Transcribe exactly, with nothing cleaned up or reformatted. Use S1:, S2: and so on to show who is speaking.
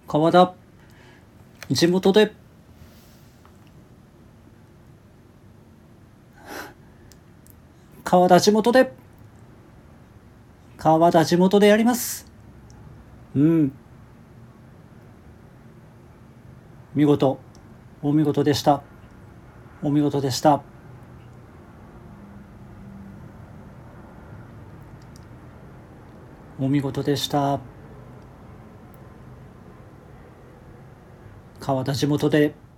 S1: 川田、地元で川田地元で川田地元でやります。うん見事、お見事でした。お見事でした。お見事でした。川田地元で